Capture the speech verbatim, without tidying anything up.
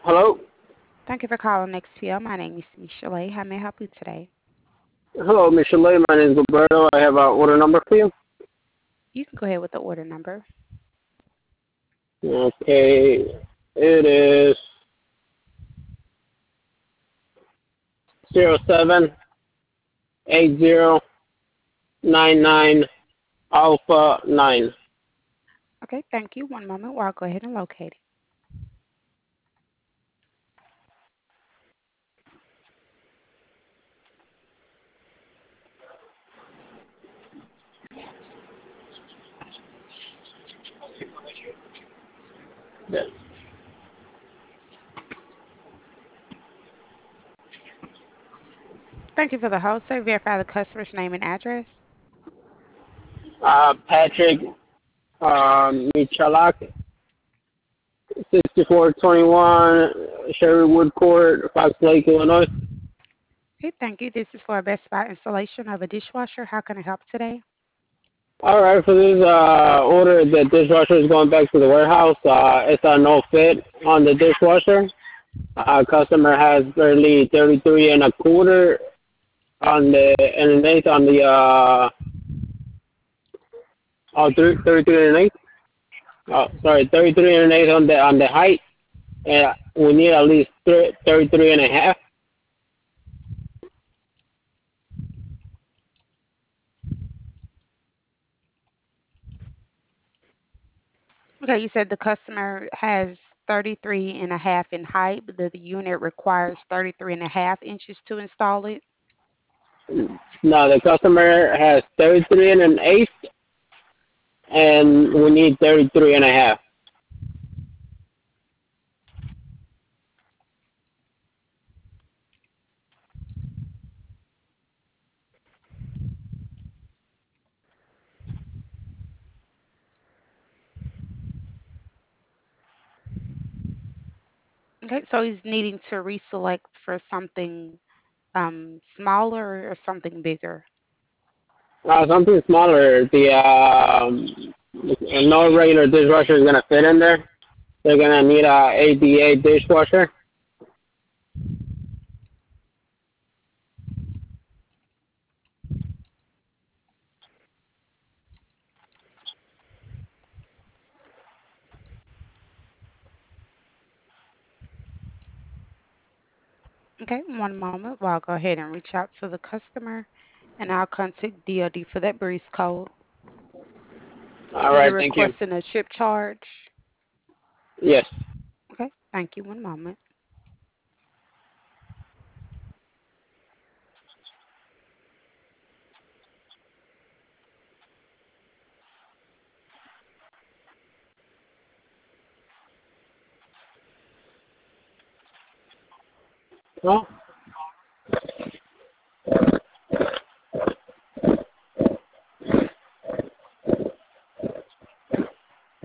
Hello? Thank you for calling X P L. My name is Michelle. How may I help you today? Hello, Mister Lay. My name is Gilberto. I have an order number for you. You can go ahead with the order number. Okay. It is zero seven eight zero nine nine Alpha nine. Okay, thank you. One moment while I go ahead and locate it. Yes. Thank you for the hold, sir. Verify the customer's name and address. Uh, Patrick um, Michalak, sixty-four twenty-one Sherrywood Court, Fox Lake, Illinois. Okay, thank you. This is for a Best Buy installation of a dishwasher. How can I help today? All right, for this uh, order, the dishwasher is going back to the warehouse. Uh, it's a no fit on the dishwasher. Uh, customer has barely thirty-three and a quarter on the underneath on the uh oh thirty three and eight. Oh, sorry, thirty three and eight on the on the height, and we need at least thirty three and a half. Okay, you said the customer has thirty-three and a half in height, but the, the unit requires thirty-three and a half inches to install it. No, the customer has thirty three and an eighth, and we need thirty three and a half. Okay, so he's needing to reselect for something um, smaller or something bigger. Uh, something smaller. The um, no regular dishwasher is gonna fit in there. They're gonna need a A D A dishwasher. Okay, one moment while I'll go ahead and reach out to the customer and I'll contact D O D for that breeze code. All And you're right, thank you. requesting a ship charge. Yes. Okay, thank you. One moment. Oh.